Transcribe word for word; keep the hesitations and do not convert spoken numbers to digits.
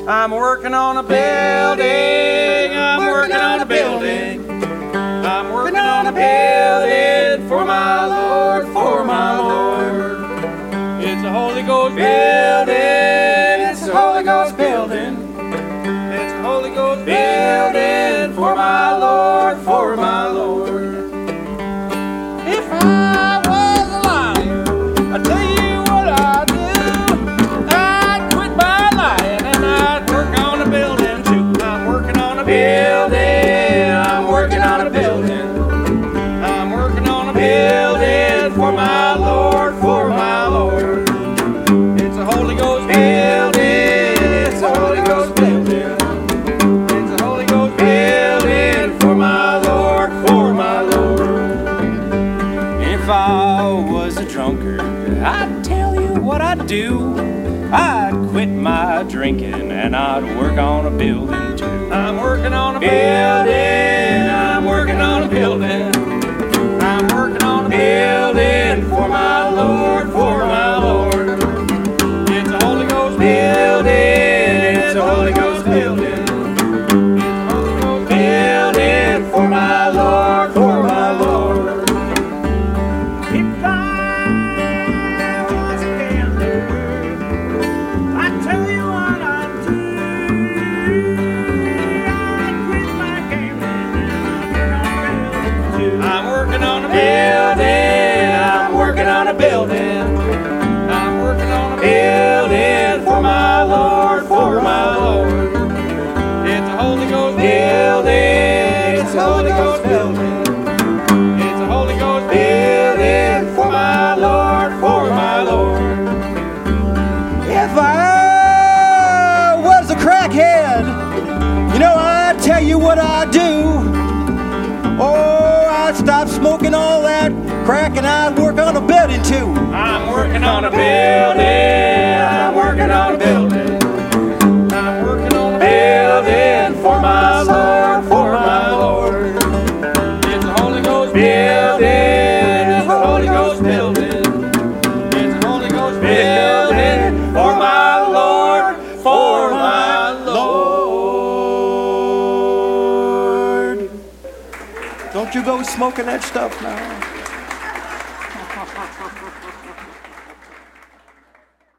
I'm working on a building. I'm working on a building. I'm working on a building for my Lord, for my Lord. It's a Holy Ghost building. It's a Holy Ghost building. It's a Holy Ghost building for my Lord, for my Lord. If I was a liar, I'd tell you what I'd do. I'd quit my lying and I'd work on a building too. I'm working on a building. I'm working on a building. I'm working on a building for my Lord, for my Lord. It's a Holy Ghost building. It's a Holy Ghost building. It's a Holy Ghost building for my Lord, for my Lord. If I was a drunkard, I'd tell you what I'd do. I'd quit my drinking and I'd work on a building too. I'm working on a building. I'm working on a building. I'm working on a building for my Lord, for my Lord. It's a Holy Ghost building. It's a Holy Ghost building. It's a Holy Ghost building for my Lord, for my Lord. If I was a gambler, I'd tell you what I'd do. I'd quit my gambling and I'd work on a building. I'm working on a building. I'm working on a building for my Lord, for my Lord. It's a Holy Ghost building. It's a Holy Ghost building. It's a Holy Ghost building for my Lord, for my Lord. If I was a crackhead, you know, I'd tell you what I'd do. Oh, I'd stop smoking all that crack and I'd work on a building too. I'm working on a building. I'm working on a building. I'm working on a building for my Lord, for my Lord. It's a Holy Ghost building. It's a Holy Ghost building. It's a Holy Ghost building for my Lord, for my Lord. Don't you go smoking that stuff now.